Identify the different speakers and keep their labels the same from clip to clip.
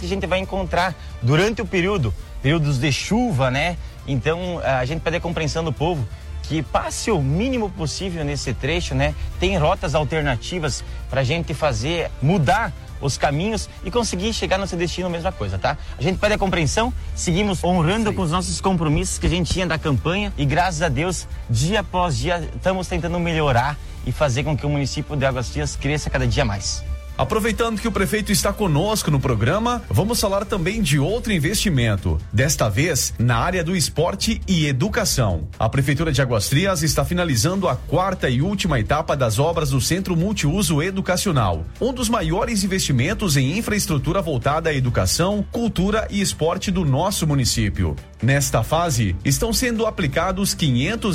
Speaker 1: que a gente vai encontrar durante o períodos de chuva, né? Então, a gente pede a compreensão do povo que passe o mínimo possível nesse trecho, né? Tem rotas alternativas para a gente mudar os caminhos e conseguir chegar no seu destino, mesma coisa, tá? A gente pede a compreensão, seguimos honrando com os nossos compromissos que a gente tinha da campanha e graças a Deus, dia após dia, estamos tentando melhorar e fazer com que o município de Águas Frias cresça cada dia mais.
Speaker 2: Aproveitando que o prefeito está conosco no programa, vamos falar também de outro investimento, desta vez na área do esporte e educação. A Prefeitura de Águas Frias está finalizando a 4ª e última etapa das obras do Centro Multiuso Educacional, um dos maiores investimentos em infraestrutura voltada à educação, cultura e esporte do nosso município. Nesta fase, estão sendo aplicados R$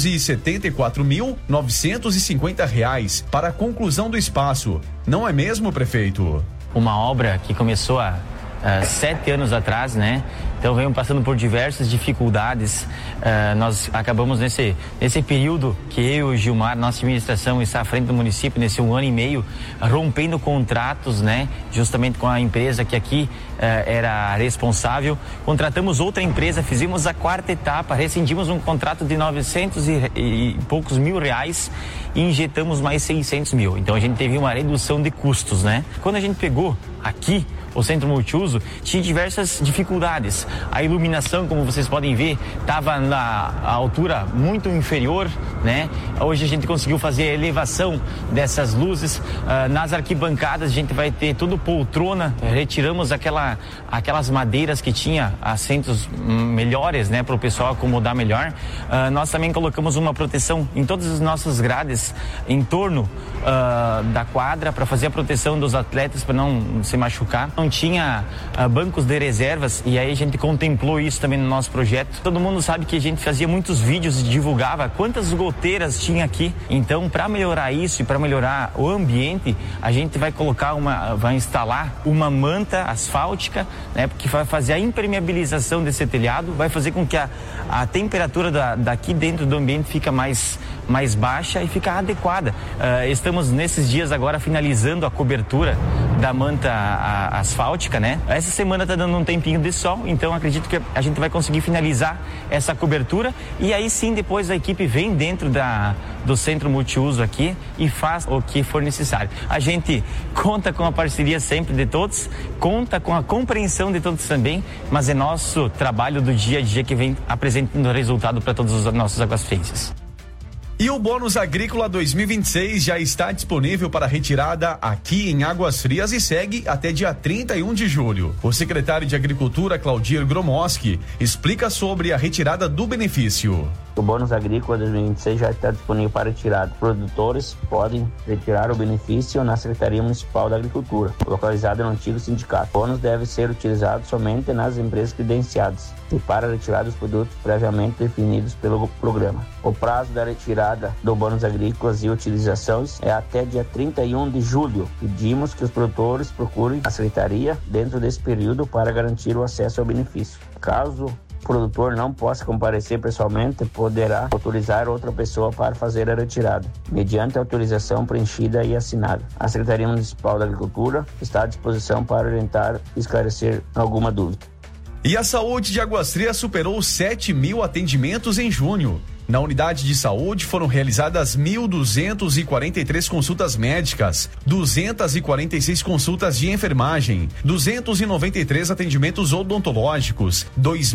Speaker 2: 574.950 para a conclusão do espaço. Não é mesmo, prefeito?
Speaker 1: Uma obra que começou há 7 anos atrás, né? Então venham passando por diversas dificuldades. Nós acabamos nesse período que eu e o Gilmar, nossa administração, está à frente do município, nesse 1 ano e meio, rompendo contratos, né? Justamente com a empresa que aqui era responsável. Contratamos outra empresa, fizemos a 4ª etapa, rescindimos um contrato de 900 e poucos mil reais e injetamos mais 600 mil. Então a gente teve uma redução de custos, né? Quando a gente pegou aqui o Centro Multiuso, tinha diversas dificuldades. A iluminação, como vocês podem ver, estava na altura muito inferior, né? Hoje a gente conseguiu fazer a elevação dessas luzes. Nas arquibancadas a gente vai ter tudo poltrona, retiramos aquelas madeiras que tinha assentos melhores, né? Para o pessoal acomodar melhor. Nós também colocamos uma proteção em todas as nossas grades em torno da quadra para fazer a proteção dos atletas para não se machucar. Não tinha bancos de reservas e aí a gente contemplou isso também no nosso projeto. Todo mundo sabe que a gente fazia muitos vídeos e divulgava quantas goteiras tinha aqui. Então, para melhorar isso e para melhorar o ambiente, a gente vai instalar uma manta asfáltica, né, que vai fazer a impermeabilização desse telhado, vai fazer com que a temperatura daqui dentro do ambiente fica mais baixa e fica adequada. Estamos nesses dias agora finalizando a cobertura da manta asfáltica, né? Essa semana está dando um tempinho de sol, então acredito que a gente vai conseguir finalizar essa cobertura e aí sim depois a equipe vem dentro do Centro Multiuso aqui e faz o que for necessário. A gente conta com a parceria sempre de todos, conta com a compreensão de todos também, mas é nosso trabalho do dia a dia que vem apresentando resultado para todos os nossos aguasfrienses.
Speaker 2: E o Bônus Agrícola 2026 já está disponível para retirada aqui em Águas Frias e segue até dia 31 de julho. O secretário de Agricultura, Claudir Gromoski, explica sobre a retirada do benefício.
Speaker 3: O Bônus Agrícola 2026 já está disponível para retirada. Produtores podem retirar o benefício na Secretaria Municipal da Agricultura, localizada no antigo sindicato. O bônus deve ser utilizado somente nas empresas credenciadas e para retirar dos produtos previamente definidos pelo programa. O prazo da retirada do Bônus Agrícolas e utilizações é até dia 31 de julho. Pedimos que os produtores procurem a Secretaria dentro desse período para garantir o acesso ao benefício. Caso o produtor não possa comparecer pessoalmente, poderá autorizar outra pessoa para fazer a retirada, mediante autorização preenchida e assinada. A Secretaria Municipal da Agricultura está à disposição para orientar e esclarecer alguma dúvida.
Speaker 2: E a saúde de Águas Frias superou 7.000 atendimentos em junho. Na unidade de saúde foram realizadas 1.243 consultas médicas, 246 consultas de enfermagem, 293 atendimentos odontológicos,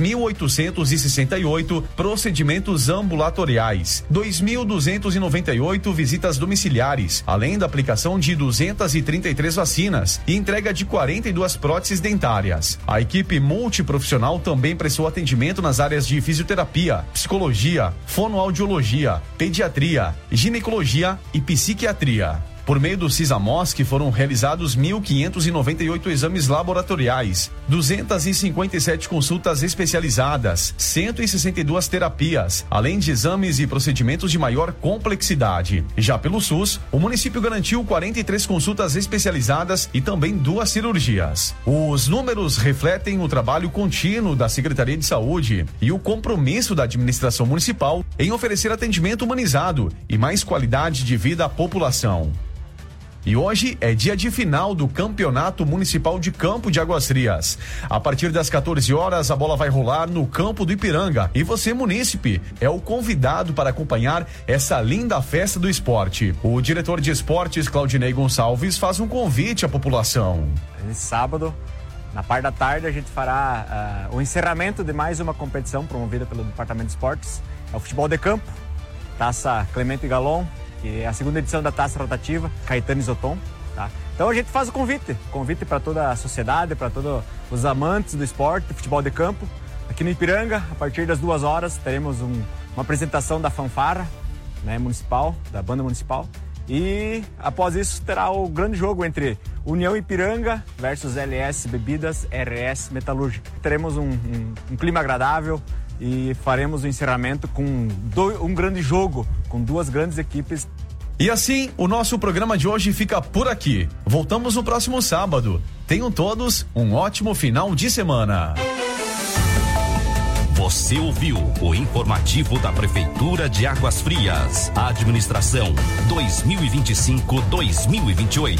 Speaker 2: 2.868 procedimentos ambulatoriais, 2.298 visitas domiciliares, além da aplicação de 233 vacinas e entrega de 42 próteses dentárias. A equipe multiprofissional também prestou atendimento nas áreas de fisioterapia, psicologia, fonoaudiologia, pediatria, ginecologia e psiquiatria. Por meio do CISAMOSC foram realizados 1.598 exames laboratoriais, 257 consultas especializadas, 162 terapias, além de exames e procedimentos de maior complexidade. Já pelo SUS, o município garantiu 43 consultas especializadas e também 2 cirurgias. Os números refletem o trabalho contínuo da Secretaria de Saúde e o compromisso da administração municipal em oferecer atendimento humanizado e mais qualidade de vida à população. E hoje é dia de final do Campeonato Municipal de Campo de Águas Frias. A partir das 14 horas, a bola vai rolar no campo do Ipiranga. E você, munícipe, é o convidado para acompanhar essa linda festa do esporte. O diretor de esportes, Claudinei Gonçalves, faz um convite à população.
Speaker 4: Nesse sábado, na parte da tarde, a gente fará o encerramento de mais uma competição promovida pelo Departamento de Esportes. É o futebol de campo, Taça Clemente Galon, que é a segunda edição da Taça Rotativa, Caetano Isoton, tá? Então a gente faz o convite para toda a sociedade, para todos os amantes do esporte, futebol de campo. Aqui no Ipiranga, a partir das 2 horas, teremos uma apresentação da fanfarra, né, municipal, da banda municipal. E após isso terá o grande jogo entre União Ipiranga versus LS Bebidas RS Metalúrgica. Teremos um clima agradável e faremos o encerramento com um grande jogo, com 2 grandes equipes.
Speaker 2: E assim, o nosso programa de hoje fica por aqui. Voltamos no próximo sábado. Tenham todos um ótimo final de semana.
Speaker 5: Você ouviu o informativo da Prefeitura de Águas Frias. Administração 2025-2028.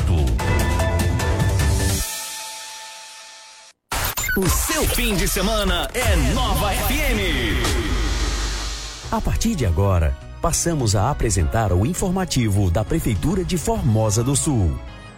Speaker 5: O seu fim de semana é Nova FM.
Speaker 6: A partir de agora, passamos a apresentar o informativo da Prefeitura de Formosa do Sul.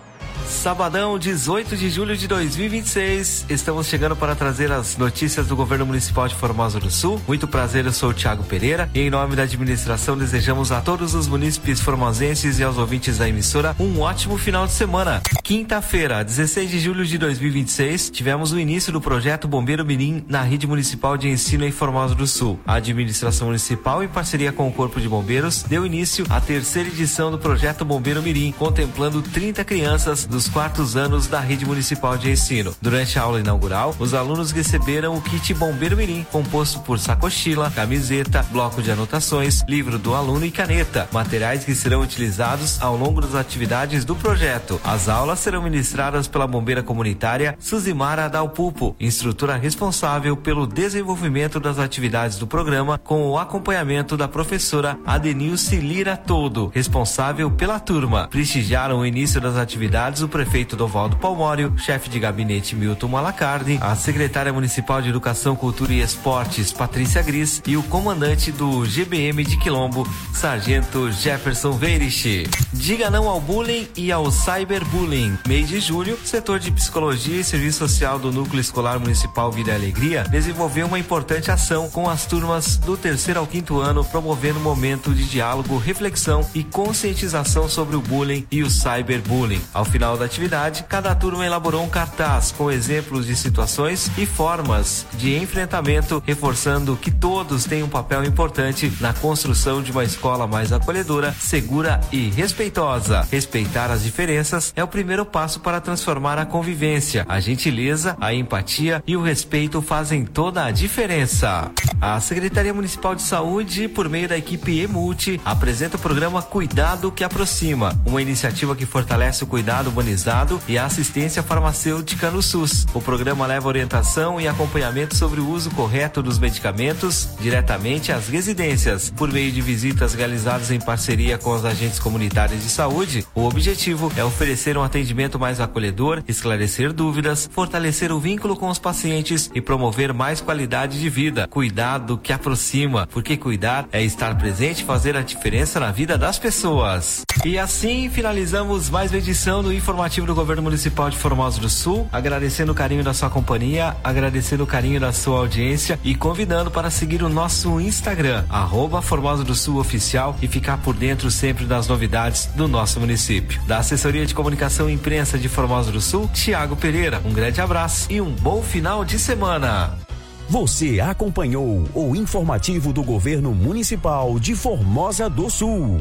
Speaker 7: Sabadão, 18 de julho de 2026, estamos chegando para trazer as notícias do Governo Municipal de Formosa do Sul. Muito prazer, eu sou o Thiago Pereira e em nome da administração desejamos a todos os munícipes formosenses e aos ouvintes da emissora um ótimo final de semana. Quinta-feira, 16 de julho de 2026, tivemos o início do projeto Bombeiro Mirim na rede municipal de ensino em Formosa do Sul. A administração municipal, em parceria com o Corpo de Bombeiros, deu início à 3ª edição do projeto Bombeiro Mirim, contemplando 30 crianças dos 4º anos da rede municipal de ensino. Durante a aula inaugural, os alunos receberam o kit Bombeiro Mirim, composto por sacochila, camiseta, bloco de anotações, livro do aluno e caneta, materiais que serão utilizados ao longo das atividades do projeto. As aulas serão ministradas pela bombeira comunitária Suzimara Dalpupo, instrutora responsável pelo desenvolvimento das atividades do programa, com o acompanhamento da professora Adenilce Lira Todo, responsável pela turma. Prestigiaram o início das atividades o prefeito Dovaldo Palmório, chefe de gabinete Milton Malacarne, a secretária municipal de Educação, Cultura e Esportes Patrícia Gris e o comandante do GBM de Quilombo, Sargento Jefferson Veirich. Diga não ao bullying e ao cyberbullying. Mês de julho, setor de Psicologia e Serviço Social do Núcleo Escolar Municipal Vida e Alegria desenvolveu uma importante ação com as turmas do 3º ao 5º ano, promovendo um momento de diálogo, reflexão e conscientização sobre o bullying e o cyberbullying. Ao final da atividade, cada turma elaborou um cartaz com exemplos de situações e formas de enfrentamento, reforçando que todos têm um papel importante na construção de uma escola mais acolhedora, segura e respeitosa. Respeitar as diferenças é o primeiro passo para transformar a convivência. A gentileza, a empatia e o respeito fazem toda a diferença. A Secretaria Municipal de Saúde, por meio da equipe EMULTI, apresenta o programa Cuidado que Aproxima, uma iniciativa que fortalece o cuidado humanizado e a assistência farmacêutica no SUS. O programa leva orientação e acompanhamento sobre o uso correto dos medicamentos diretamente às residências. Por meio de visitas realizadas em parceria com os agentes comunitários de saúde, o objetivo é oferecer um atendimento mais acolhedor, esclarecer dúvidas, fortalecer o vínculo com os pacientes e promover mais qualidade de vida. Cuidado que aproxima, porque cuidar é estar presente e fazer a diferença na vida das pessoas. E assim finalizamos mais uma edição do informativo do Governo Municipal de Formosa do Sul, agradecendo o carinho da sua companhia, agradecendo o carinho da sua audiência e convidando para seguir o nosso Instagram, @Formosa do Sul Oficial, e ficar por dentro sempre das novidades do nosso município. Da Assessoria de Comunicação e Imprensa de Formosa do Sul, Thiago Pereira, um grande abraço e um bom final de semana.
Speaker 6: Você acompanhou o informativo do Governo Municipal de Formosa do Sul.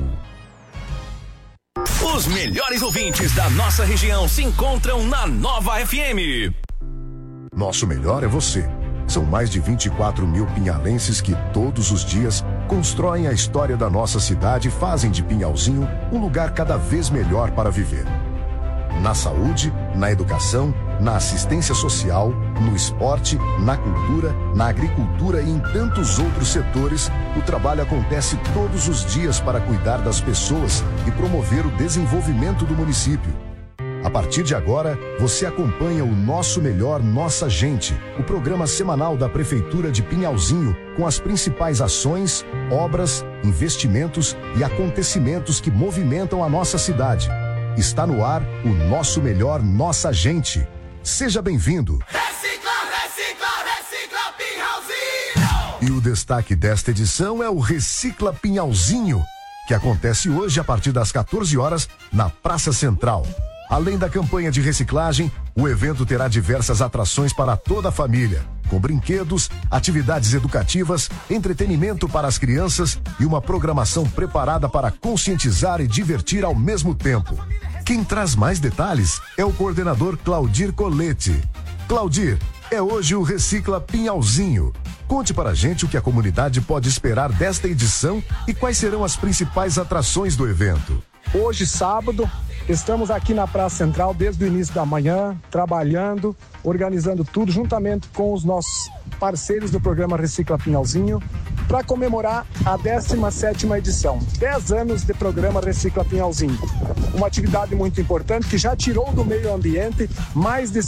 Speaker 5: Os melhores ouvintes da nossa região se encontram na Nova FM.
Speaker 8: Nosso melhor é você. São mais de 24 mil pinhalenses que todos os dias constroem a história da nossa cidade e fazem de Pinhalzinho um lugar cada vez melhor para viver. Na saúde, na educação, na assistência social, no esporte, na cultura, na agricultura e em tantos outros setores, o trabalho acontece todos os dias para cuidar das pessoas e promover o desenvolvimento do município. A partir de agora, você acompanha o Nosso Melhor, Nossa Gente, o programa semanal da Prefeitura de Pinhalzinho, com as principais ações, obras, investimentos e acontecimentos que movimentam a nossa cidade. Está no ar o Nosso Melhor, Nossa Gente. Seja bem-vindo.
Speaker 9: Recicla, recicla, recicla Pinhalzinho!
Speaker 8: E o destaque desta edição é o Recicla Pinhalzinho, que acontece hoje a partir das 14 horas na Praça Central. Além da campanha de reciclagem, o evento terá diversas atrações para toda a família, com brinquedos, atividades educativas, entretenimento para as crianças e uma programação preparada para conscientizar e divertir ao mesmo tempo. Quem traz mais detalhes é o coordenador Claudir Colete. Claudir, é hoje o Recicla Pinhalzinho. Conte para a gente o que a comunidade pode esperar desta edição e quais serão as principais atrações do evento.
Speaker 10: Hoje, sábado, estamos aqui na Praça Central desde o início da manhã, trabalhando, organizando tudo, juntamente com os nossos parceiros do programa Recicla Pinhalzinho, para comemorar a 17ª edição. 10 anos de programa Recicla Pinhalzinho. Uma atividade muito importante que já tirou do meio ambiente mais de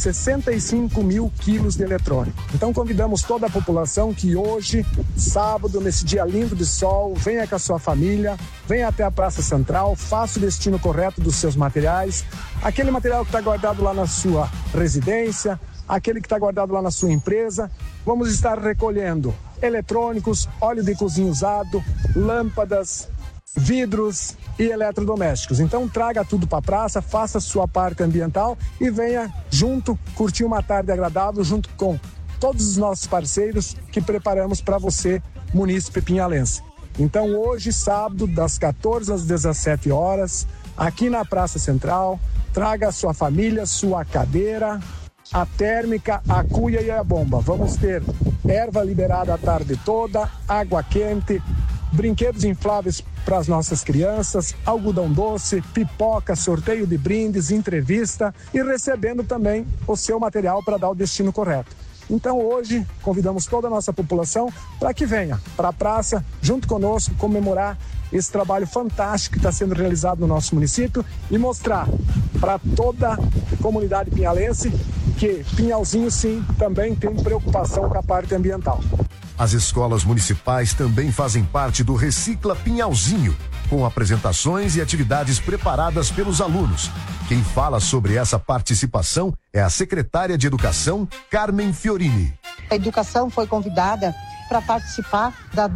Speaker 10: 65 mil quilos de eletrônico. Então convidamos toda a população que hoje, sábado, nesse dia lindo de sol, venha com a sua família, venha até a Praça Central, faça o destino correto dos seus materiais, aquele material que está guardado lá na sua residência, aquele que está guardado lá na sua empresa. Vamos estar recolhendo eletrônicos, óleo de cozinha usado, lâmpadas, vidros e eletrodomésticos. Então traga tudo para a praça, faça a sua parte ambiental e venha junto curtir uma tarde agradável junto com todos os nossos parceiros que preparamos para você, munícipe pinhalense. Então hoje, sábado, das 14 às 17 horas, aqui na Praça Central, traga a sua família, sua cadeira, a térmica, a cuia e a bomba. Vamos ter erva liberada a tarde toda, água quente, brinquedos infláveis para as nossas crianças, algodão doce, pipoca, sorteio de brindes, entrevista e recebendo também o seu material para dar o destino correto. Então hoje convidamos toda a nossa população para que venha para a praça junto conosco comemorar esse trabalho fantástico que está sendo realizado no nosso município e mostrar para toda a comunidade pinhalense que Pinhalzinho sim também tem preocupação com a parte ambiental.
Speaker 8: As escolas municipais também fazem parte do Recicla Pinhalzinho, com apresentações e atividades preparadas pelos alunos. Quem fala sobre essa participação é a secretária de Educação, Carmen Fiorini.
Speaker 11: A educação foi convidada para participar da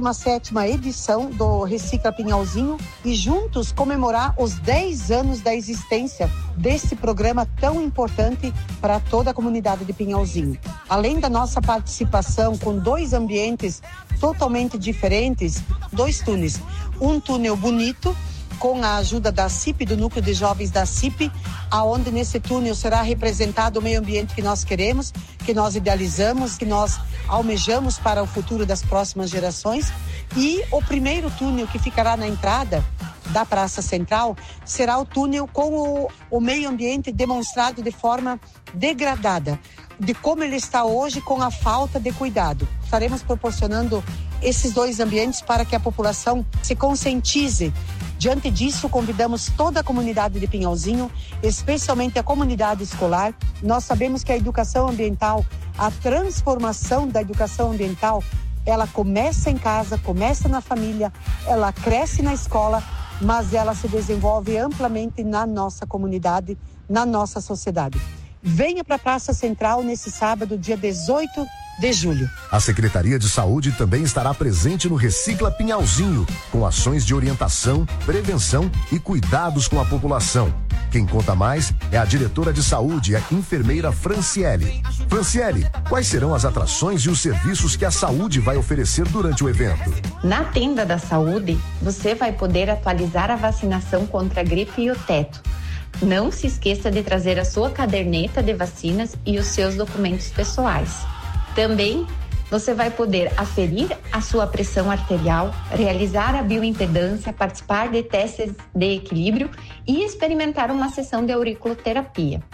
Speaker 11: 17ª edição do Recicla Pinhalzinho e juntos comemorar os 10 anos da existência desse programa tão importante para toda a comunidade de Pinhalzinho. Além da nossa participação com 2 ambientes totalmente diferentes, 2 túneis. Um túnel bonito, com a ajuda da CIP, do Núcleo de Jovens da CIP, aonde nesse túnel será representado o meio ambiente que nós queremos, que nós idealizamos, que nós almejamos para o futuro das próximas gerações. E o primeiro túnel que ficará na entrada da Praça Central será o túnel com o meio ambiente demonstrado de forma degradada, de como ele está hoje com a falta de cuidado. Estaremos proporcionando esses 2 ambientes para que a população se conscientize. Diante disso, convidamos toda a comunidade de Pinhalzinho, especialmente a comunidade escolar. Nós sabemos que a educação ambiental, a transformação da educação ambiental, ela começa em casa, começa na família, ela cresce na escola, mas ela se desenvolve amplamente na nossa comunidade, na nossa sociedade. Venha para a Praça Central nesse sábado, dia 18 de julho.
Speaker 8: A Secretaria de Saúde também estará presente no Recicla Pinhalzinho, com ações de orientação, prevenção e cuidados com a população. Quem conta mais é a diretora de saúde, a enfermeira Franciele. Franciele, quais serão as atrações e os serviços que a saúde vai oferecer durante o evento?
Speaker 12: Na tenda da saúde, você vai poder atualizar a vacinação contra a gripe e o teto. Não se esqueça de trazer a sua caderneta de vacinas e os seus documentos pessoais. Também você vai poder aferir a sua pressão arterial, realizar a bioimpedância, participar de testes de equilíbrio e experimentar uma sessão de auriculoterapia.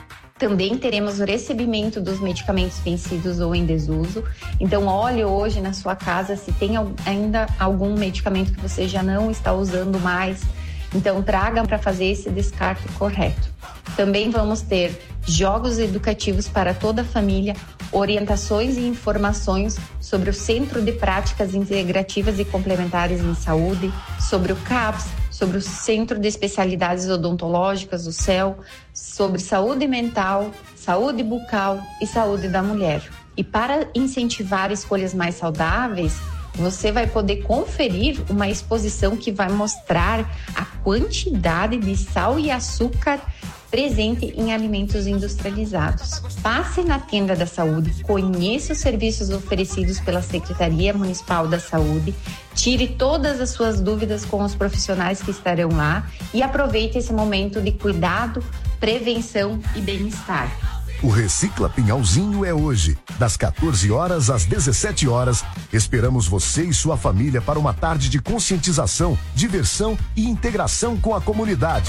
Speaker 12: Também teremos o recebimento dos medicamentos vencidos ou em desuso. Então, olhe hoje na sua casa se tem ainda algum medicamento que você já não está usando mais. Então, traga para fazer esse descarte correto. Também vamos ter jogos educativos para toda a família, orientações e informações sobre o Centro de Práticas Integrativas e Complementares em Saúde, sobre o CAPS, sobre o Centro de Especialidades Odontológicas, o CEL, sobre saúde mental, saúde bucal e saúde da mulher. E para incentivar escolhas mais saudáveis, você vai poder conferir uma exposição que vai mostrar a quantidade de sal e açúcar presente em alimentos industrializados. Passe na tenda da saúde, conheça os serviços oferecidos pela Secretaria Municipal da Saúde, tire todas as suas dúvidas com os profissionais que estarão lá e aproveite esse momento de cuidado, prevenção e bem-estar.
Speaker 8: O Recicla Pinhalzinho é hoje, das 14 horas às 17 horas. Esperamos você e sua família para uma tarde de conscientização, diversão e integração com a comunidade.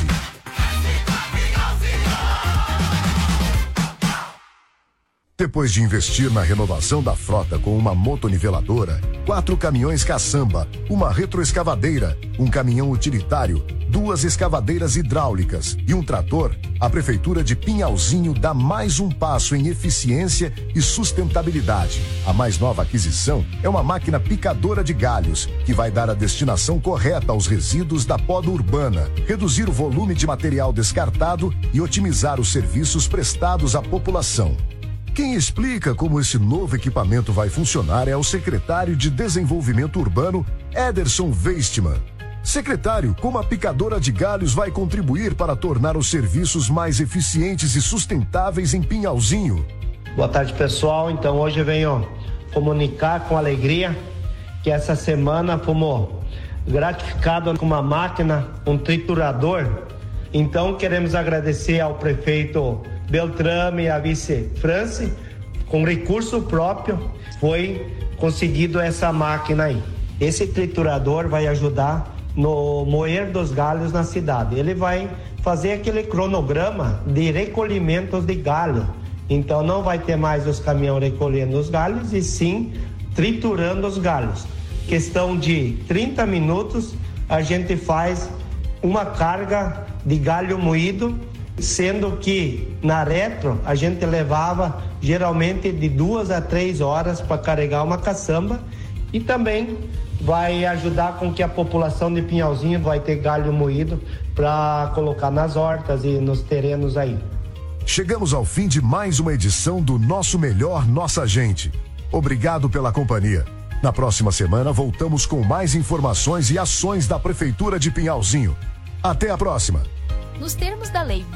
Speaker 8: Depois de investir na renovação da frota com uma motoniveladora, 4 caminhões caçamba, uma retroescavadeira, um caminhão utilitário, 2 escavadeiras hidráulicas e um trator, a Prefeitura de Pinhalzinho dá mais um passo em eficiência e sustentabilidade. A mais nova aquisição é uma máquina picadora de galhos, que vai dar a destinação correta aos resíduos da poda urbana, reduzir o volume de material descartado e otimizar os serviços prestados à população. Quem explica como esse novo equipamento vai funcionar é o secretário de Desenvolvimento Urbano, Ederson Weistman. Secretário, como a picadora de galhos vai contribuir para tornar os serviços mais eficientes e sustentáveis em Pinhalzinho?
Speaker 13: Boa tarde, pessoal. Então, hoje eu venho comunicar com alegria que essa semana fomos gratificados com uma máquina, um triturador. Então, queremos agradecer ao prefeito Beltrame e a vice France, com recurso próprio, foi conseguido essa máquina aí. Esse triturador vai ajudar no moer dos galhos na cidade. Ele vai fazer aquele cronograma de recolhimentos de galho. Então não vai ter mais os caminhões recolhendo os galhos, e sim triturando os galhos. Questão de 30 minutos, a gente faz uma carga de galho moído, sendo que na retro a gente levava geralmente de 2 a 3 horas para carregar uma caçamba, e também vai ajudar com que a população de Pinhalzinho vai ter galho moído para colocar nas hortas e nos terrenos aí.
Speaker 8: Chegamos ao fim de mais uma edição do Nosso Melhor, Nossa Gente. Obrigado pela companhia. Na próxima semana voltamos com mais informações e ações da Prefeitura de Pinhalzinho. Até a próxima.
Speaker 14: Nos termos da Lei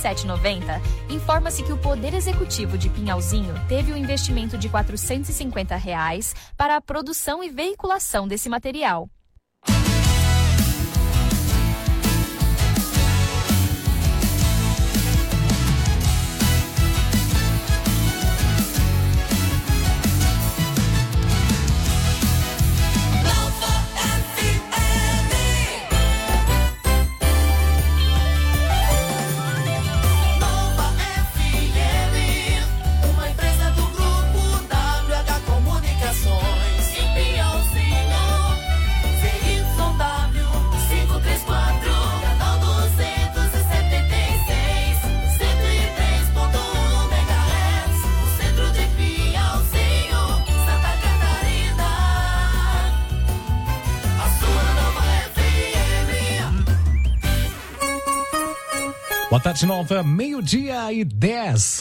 Speaker 14: 2790, informa-se que o Poder Executivo de Pinhalzinho teve um investimento de R$ 450 para a produção e veiculação desse material.
Speaker 15: Boa tarde, Nova, 12:10.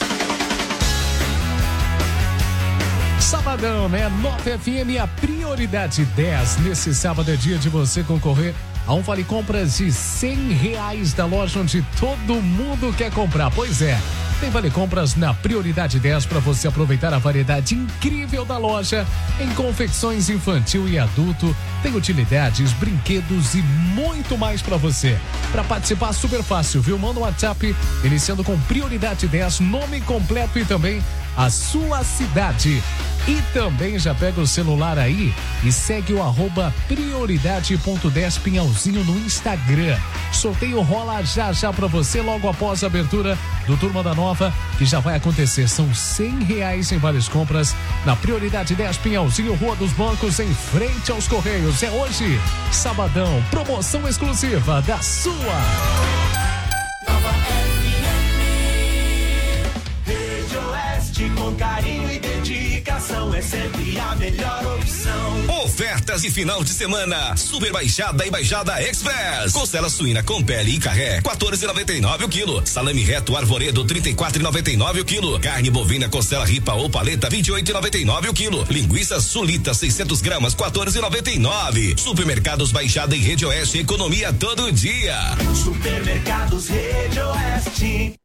Speaker 15: Sabadão, né? Nova FM, a prioridade 10. Nesse sábado é dia de você concorrer a um vale compras de R$100 da loja onde todo mundo quer comprar. Pois é, tem vale compras na prioridade 10 para você aproveitar a variedade incrível da loja em confecções infantil e adulto. Tem utilidades, brinquedos e muito mais para você. Para participar, super fácil, viu? Manda um WhatsApp iniciando com prioridade 10, nome completo e também a sua cidade. E também já pega o celular aí e segue o @prioridade.10 Pinhalzinho no Instagram. Sorteio rola já pra você logo após a abertura do Turma da Nova, que já vai acontecer. São R$100 em várias compras na Prioridade 10 Pinhalzinho, Rua dos Bancos, em frente aos Correios. É hoje, sabadão, promoção exclusiva da sua
Speaker 9: Nova FM. Rede Oeste, com carinho e dedicação, é sempre a melhor opção.
Speaker 5: Ofertas de final de semana, Super Baixada e Baixada Express. Costela suína com pele e carré, 14,99 o quilo. Salame reto Arvoredo, 34,99 o quilo. Carne bovina costela ripa ou paleta, 28,99 o quilo. Linguiça sulita, 600 gramas, 14,99. Supermercados Baixada e Rede Oeste, economia todo dia.
Speaker 9: Supermercados Rede Oeste.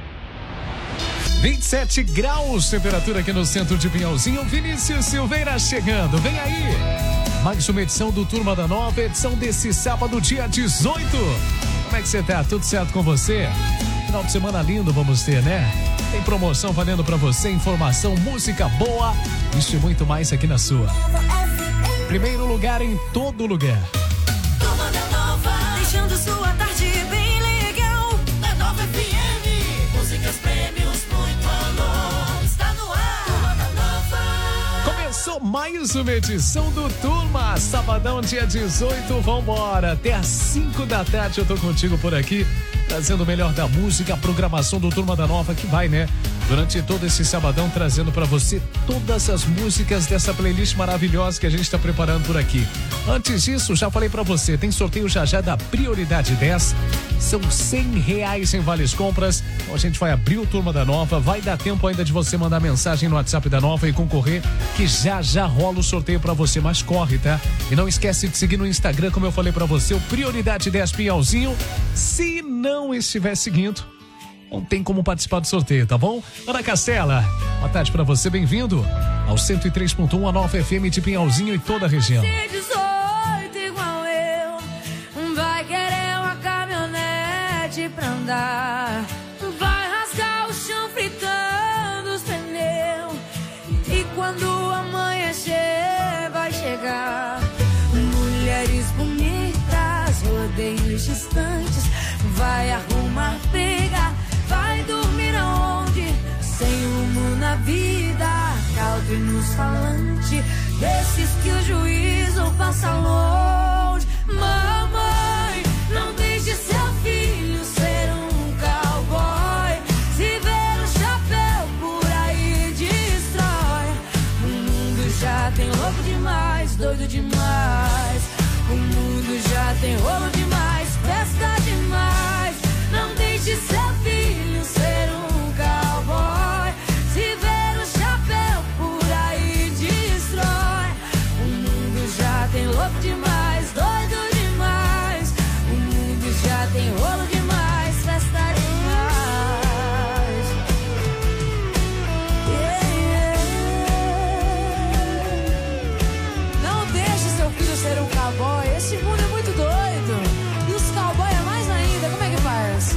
Speaker 15: 27 graus, temperatura aqui no centro de Pinhalzinho. Vinícius Silveira chegando, vem aí. Mais uma edição do Turma da Nova, edição desse sábado, dia 18. Como é que você tá? Tudo certo com você? Final de semana lindo vamos ter, né? Tem promoção valendo pra você, informação, música boa, isso e muito mais aqui na sua. Primeiro lugar em todo lugar.
Speaker 9: Turma da Nova, deixando sua tarde bem legal. Da Nova FM, músicas, prêmios, muito valor. Está no ar, Turma da Nova.
Speaker 15: Começou mais uma edição do Turma, sabadão, dia 18, vambora. Até às 5 da tarde eu tô contigo por aqui, trazendo o melhor da música, a programação do Turma da Nova, que vai, né? Durante todo esse sabadão, trazendo pra você todas as músicas dessa playlist maravilhosa que a gente tá preparando por aqui. Antes disso, já falei pra você, tem sorteio já da Prioridade 10. São R$100 em vales compras. Então a gente vai abrir o Turma da Nova. Vai dar tempo ainda de você mandar mensagem no WhatsApp da Nova e concorrer, que já rola o sorteio pra você, mas corre, tá? E não esquece de seguir no Instagram, como eu falei pra você, o Prioridade 10 Pinhalzinho. Se não estiver seguindo, não tem como participar do sorteio, tá bom? Ana Castela, boa tarde pra você, bem-vindo ao 103.1, a Nova FM de Pinhalzinho e toda a região.
Speaker 16: Se 18 igual eu, vai querer uma caminhonete pra andar, vai rasgar o chão fritando os pneus, e quando amanhecer vai chegar mulheres bonitas, rodeios distantes, vai arrumar briga, vai dormir aonde? Sem rumo na vida, caldo e nos falante, desses que o juízo passa longe. Mamãe, não deixe seu filho ser um cowboy, se ver o chapéu por aí destrói. O mundo já tem louco demais, doido demais. O mundo já tem rolo demais, festa demais. Não deixe seu filho ser um cowboy, se ver o chapéu por aí destrói. O mundo já tem louco demais, doido demais. O mundo já tem rolo demais, festa demais. Não deixe seu filho ser um cowboy, esse mundo é muito doido. E os cowboys é mais ainda, como é que faz?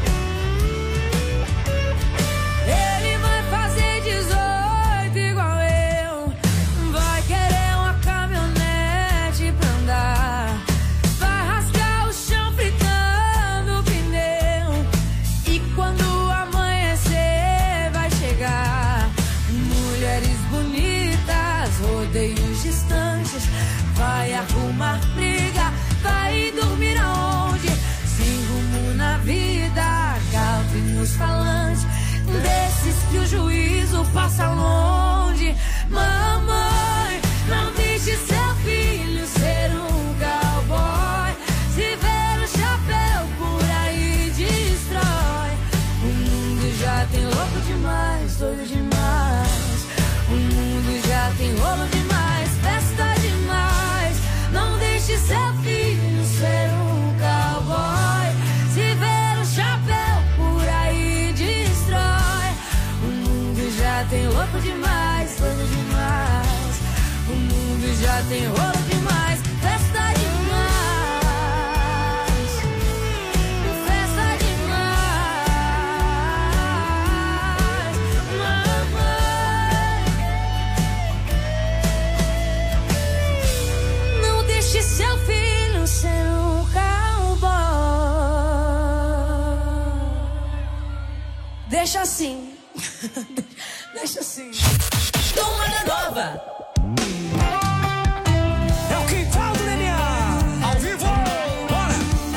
Speaker 16: Ele vai fazer 18 igual eu, vai querer uma caminhonete pra andar, vai rasgar o chão fritando o pneu, e quando amanhecer vai chegar mulheres bonitas, rodeios distantes, vai arrumar briga, vai dormir aonde? Sem rumo na vida, calve nos falantes, desses que o juízo passa longe. Mamãe, não deixe seu filho ser um cowboy, se ver o chapéu por aí destrói. O mundo já tem louco demais, doido demais. O mundo já tem rolo demais, festa demais. Não deixe seu filho ser um cowboy, se ver o chapéu por aí destrói. O mundo já tem louco demais, doido demais. O mundo já tem rolo demais, festa demais. Festa demais. Mamãe, Deixa assim. Deixa assim. Turma da Nova.
Speaker 17: É o quintal do DNA. Ao vivo. Bora.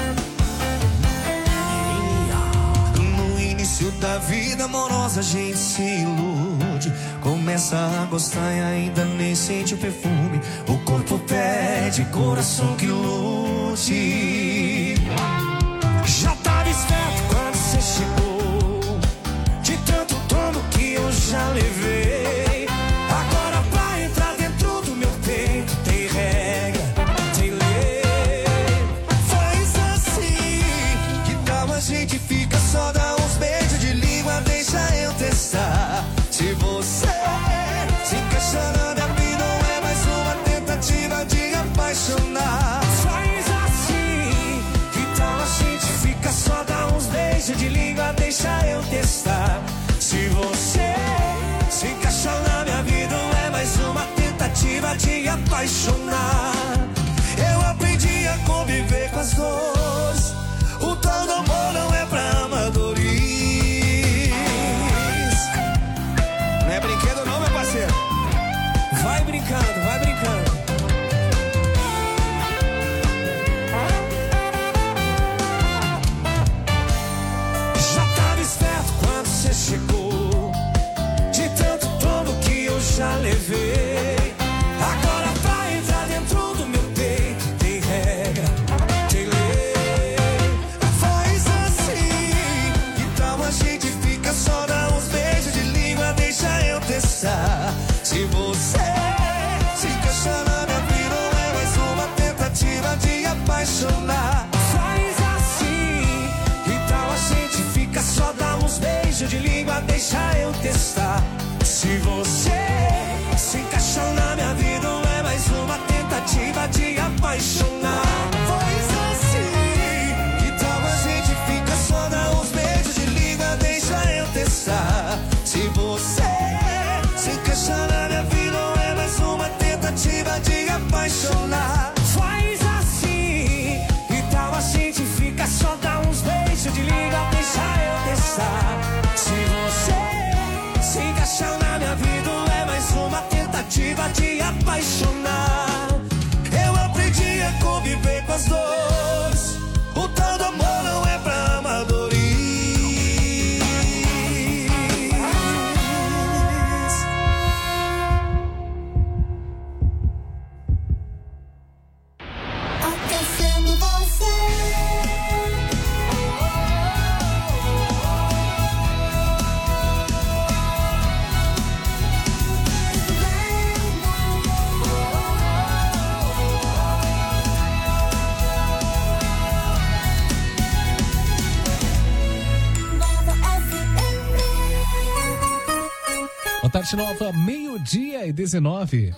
Speaker 17: No início da vida amorosa a gente se ilude. Começa a gostar e ainda nem sente o perfume. O corpo pede, coração que lute. Já tava esperto quando você chegou. De tanto tombo que eu já levei. Agora pra entrar dentro do meu peito tem regra, tem lei. Faz assim. Que tal a gente fica só dar uns beijos de língua, deixa eu testar. Se você se encaixa na minha vida, não é mais uma tentativa de apaixonar. Faz assim. Que tal a gente fica só dar uns beijos de língua, deixa eu testar. Se você se encaixa na minha vida, não é mais uma tentativa de apaixonar. Eu aprendi a conviver com as dores. O tal do amor não é pra amadores. Não é brinquedo não, meu parceiro. Vai brincando, vai brincando. Já tava esperto quando você chegou. De tanto tombo que eu já levei. Agora pra entrar dentro do meu peito tem regra, tem lei. Faz assim. Que tal a gente fica só dar uns beijos de língua, deixa eu testar. Se você se encaixa na minha vida, não é mais uma tentativa de apaixonar. Faz assim. Que tal a gente fica só dar uns beijos de língua, deixa eu testar. Se você se encaixa na minha vida, não é mais uma tentativa de apaixonar. Faz assim. Que tal a gente fica só dar uns beijos de língua, deixa eu testar. Se você se encaixa na minha vida, não é mais uma tentativa de apaixonar. Faz assim. Que tal a gente fica só dar uns beijos de língua, deixa eu testar. Se você se encaixa na minha vida, não é mais uma tentativa de apaixonar. Eu aprendi a conviver com as dores. O tal do amor não é pra amadores.
Speaker 9: Aquecendo você.
Speaker 15: Boa tarde, Nova, 12:19.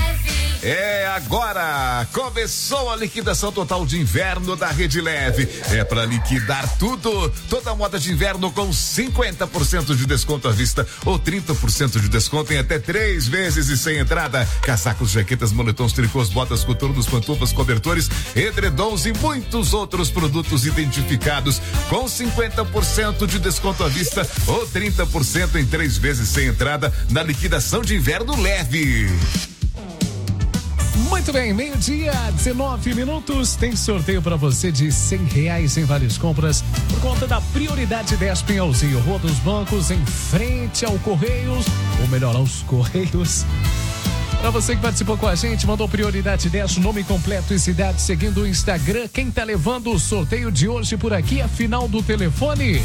Speaker 18: É agora, começou a liquidação total de inverno da Rede Leve. É para liquidar tudo, toda a moda de inverno com 50% de desconto à vista ou 30% de desconto em até 3 vezes e sem entrada. Casacos, jaquetas, moletons, tricôs, botas, coturnos, pantufas, cobertores, edredons e muitos outros produtos identificados com 50% de desconto à vista ou 30% em 3 vezes sem entrada na liquidação de inverno leve.
Speaker 15: Muito bem, 12:19. Tem sorteio para você de R$100 em várias compras por conta da Prioridade 10 Pinhalzinho, Rua dos Bancos, em frente ao Correios, ou melhor, aos Correios. Para você que participou com a gente, mandou Prioridade 10, nome completo e cidade, seguindo o Instagram. Quem tá levando o sorteio de hoje por aqui, a final do telefone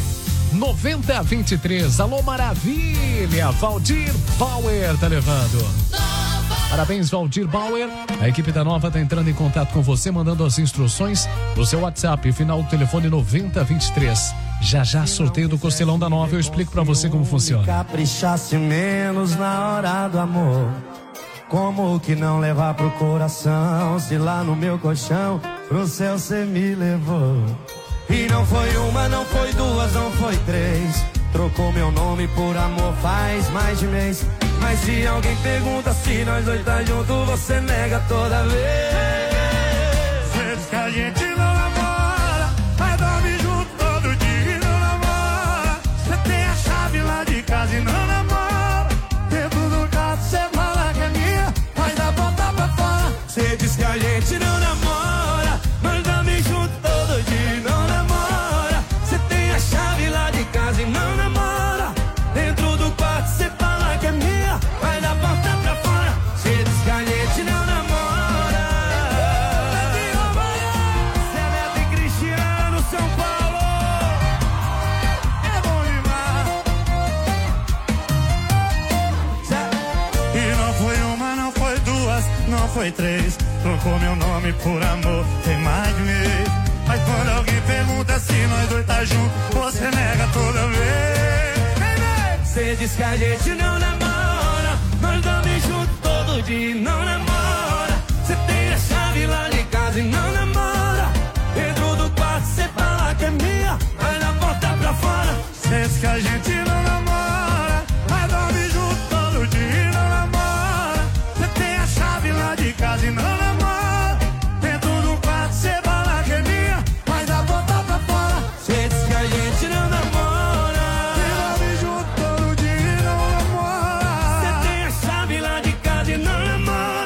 Speaker 15: 9023. Alô, maravilha! Valdir Bauer tá levando. Parabéns, Valdir Bauer. A equipe da Nova está entrando em contato com você, mandando as instruções no seu WhatsApp, final do telefone 9023. Já sorteio do Costelão da Nova, eu explico pra você como funciona.
Speaker 17: Caprichasse menos na hora do amor. Como que não levar pro coração? Se lá no meu colchão, pro céu cê me levou. E não foi uma, não foi duas, não foi três. Trocou meu nome por amor faz mais de mês. Mas se alguém pergunta se nós dois tá junto, você nega toda vez. Cê diz que a gente não namora, mas dorme junto todo dia e não namora. Cê tem a chave lá a gente não namora, mas dorme junto todo dia. Não namora, cê tem a chave lá de casa e não namora. Dentro do quarto cê fala que é minha, mas da porta pra fora cê diz que a gente não namora. Cê é Neto e Cristiano, São Paulo. É bom demais. E não foi uma, não foi duas, não foi três. Trocou meu nome por amor, tem mais de mês. Mas quando alguém pergunta se nós dois tá junto, você nega toda vez. Cê diz que a gente não namora, nós dorme junto todo dia. Não namora, cê tem a chave lá de casa e não namora. Dentro do quarto cê fala que é minha, mas na porta pra fora cê diz que a gente não namora, mas dorme junto todo dia. Não namora, cê tem a chave lá de casa e não namora. Dentro do quarto cê fala que é minha, mas na porta pra fora cê diz que a gente não namora. Dorme junto todo dia e não namora. Cê tem a chave lá de casa e não namora.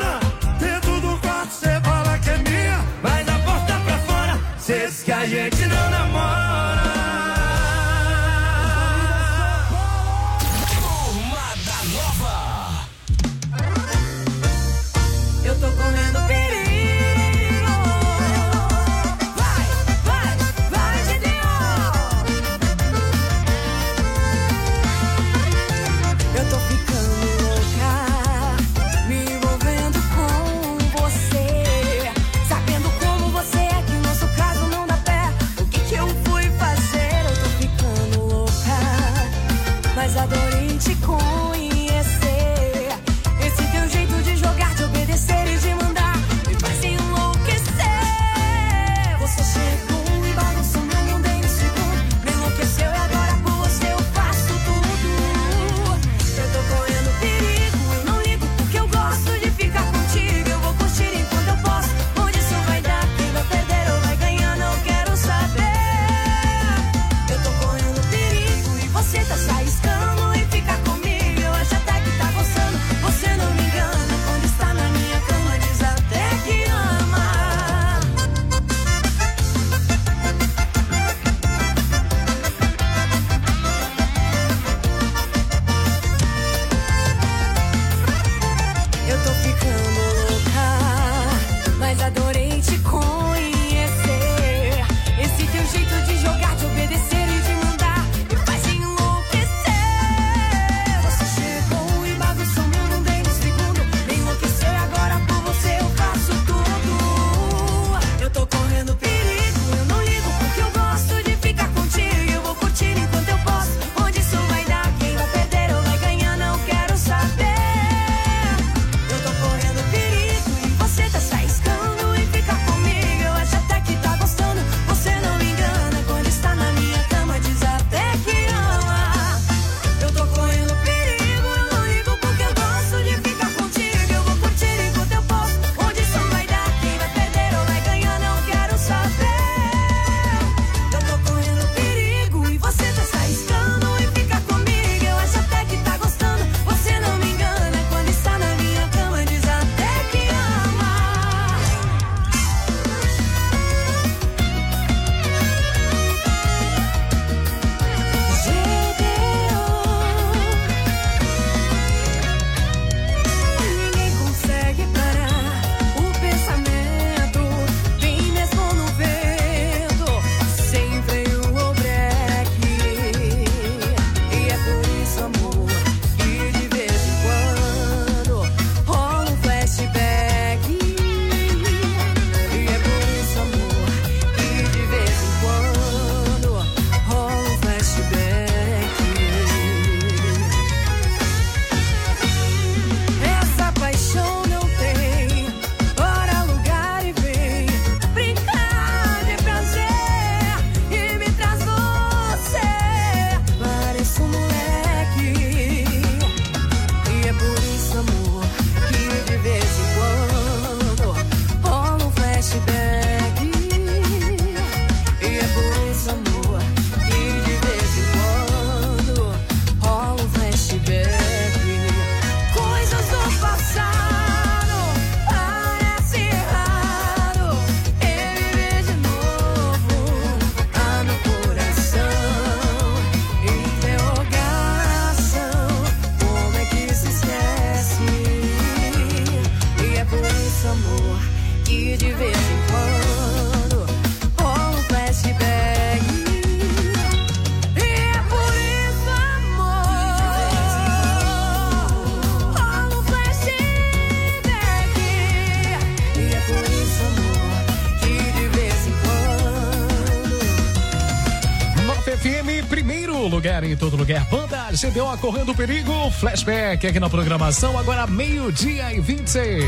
Speaker 15: lugar, em todo lugar. Banda GDO correndo perigo. Flashback aqui na programação, agora 12:26.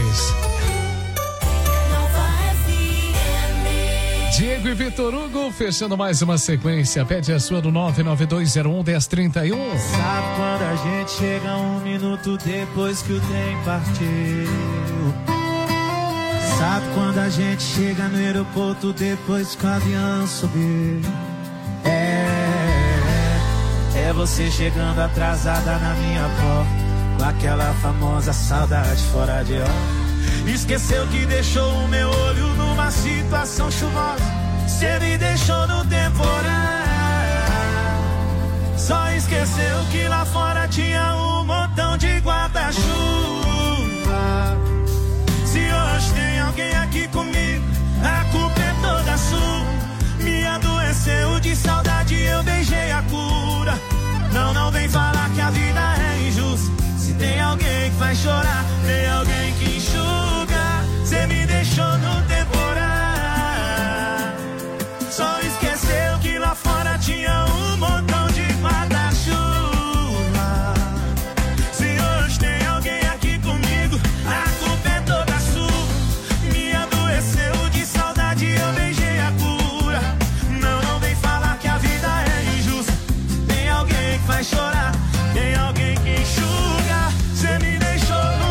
Speaker 15: Diego e Vitor Hugo fechando mais uma sequência. Pede a sua do 992011031.
Speaker 19: Sabe quando a gente chega 1 minuto depois que o trem partiu? Sabe quando a gente chega no aeroporto depois que o avião subiu? É você chegando atrasada na minha porta, com aquela famosa saudade fora de hora. Esqueceu que deixou o meu olho numa situação chuvosa. Cê me deixou no temporal. Só esqueceu que lá fora tinha um montão de guarda-chuva. Se hoje tem alguém aqui comigo, a culpa é toda sua. Me adoeceu de saudade, eu beijei a cura. Não vem falar que a vida é injusta. Se tem alguém que faz chorar, tem alguém que enxuga. Cê me deixou no temporal. Só esqueceu que lá fora tinha um montão de guarda-chuva. Se hoje tem alguém aqui comigo, a culpa é toda sua. Me adoeceu de saudade, eu beijei a cura. Não vem falar que a vida é injusta. Tem alguém que faz chorar, tem alguém que enxuga. Cê me deixou no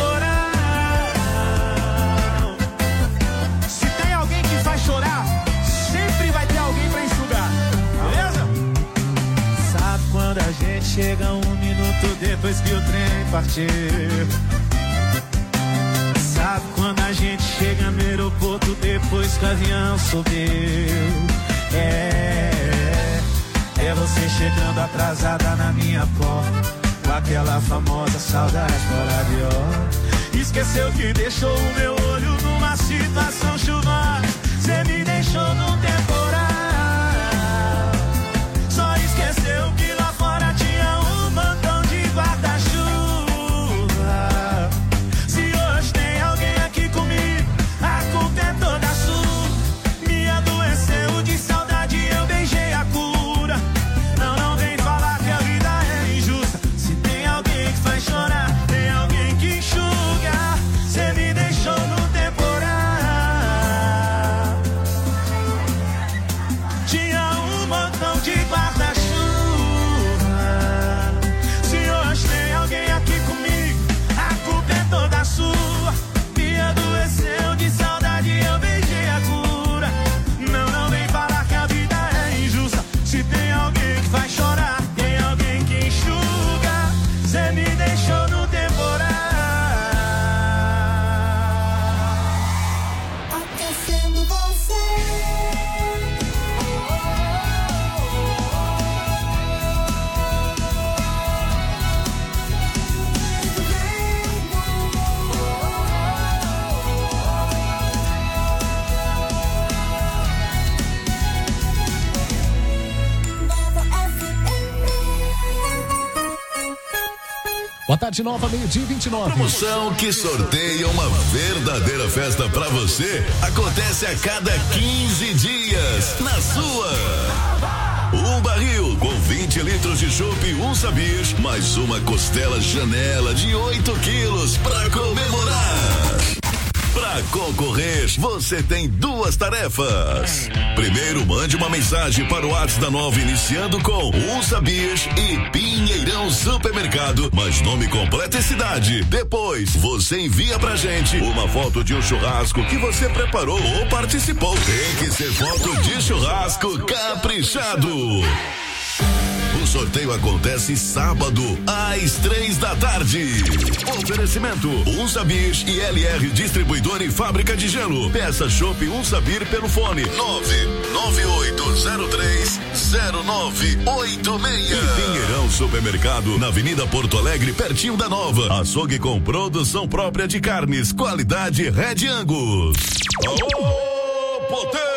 Speaker 19: temporal. Se tem alguém que faz chorar, sempre vai ter alguém pra enxugar, beleza? Sabe quando a gente chega 1 minuto depois que o trem partiu? Sabe quando a gente chega no aeroporto depois que o avião subiu? É você chegando atrasada na minha porta, com aquela famosa saudade fora de hora. Esqueceu que deixou o meu olho numa situação chuvosa. Cê me deixou num temporal. Só esqueceu que lá fora tinha um montão de guarda-chuva. Se hoje tem alguém aqui comigo, a culpa é toda sua. Me adoeceu de saudade, eu beijei a cura. Não vem falar que a vida é injusta. Se tem alguém que faz chorar, tem alguém que enxuga. Cê me deixou no temporal. Tinha um montão de guarda-chuva. Se hoje tem alguém aqui comigo, a culpa é toda sua. Me adoeceu de saudade, eu beijei a cura. Não vem falar que a vida é injusta. Se tem alguém que faz chorar, tem alguém que enxuga. Cê me deixou no temporal. Aquecendo você.
Speaker 15: Boa tarde, Nova, 12:29.
Speaker 5: Promoção que sorteia uma verdadeira festa pra você acontece a cada 15 dias na sua. Um barril com 20 litros de chopp, um sabir, mais uma costela Janela de 8 quilos pra comemorar. Pra concorrer, você tem 2 tarefas. Primeiro, mande uma mensagem para o WhatsApp da Nova iniciando com um sabir e Pinheirão Supermercado, mas nome completo e cidade. Depois, você envia pra gente uma foto de um churrasco que você preparou ou participou. Tem que ser foto de churrasco caprichado. O sorteio acontece sábado, às 3 da tarde. Oferecimento: Um Sabir e LR Distribuidor e Fábrica de Gelo. Peça chopp Um Sabir pelo fone 998030986. E Pinheirão Supermercado, na Avenida Porto Alegre, pertinho da Nova. Açougue com produção própria de carnes, qualidade Red Angus. Aô, potência!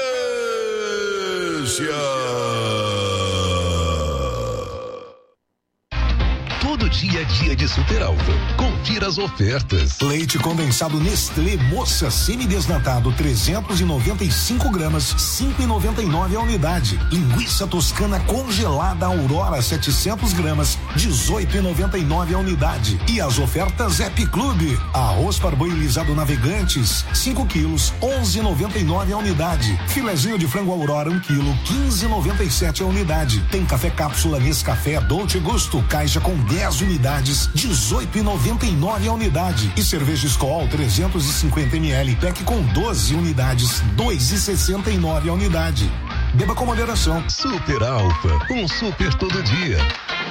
Speaker 20: Todo dia é dia de Super Alfa. Confira as ofertas.
Speaker 21: Leite condensado Nestlé Moça semidesnatado 395 gramas, 5,99 a unidade. Linguiça toscana congelada Aurora 700 gramas, 18,99 a unidade. E as ofertas Ep Clube. Arroz parboilizado Navegantes 5 quilos, 11,99 a unidade. Filezinho de frango Aurora 1 quilo, 15,97 a unidade. Tem café cápsula Nescafé Dolce Gusto, caixa com 10 unidades, 18,99 a unidade. E cerveja Skol 350 ml, pack com 12 unidades, 2,69 a unidade. Beba com moderação.
Speaker 20: Super Alfa, um super todo dia.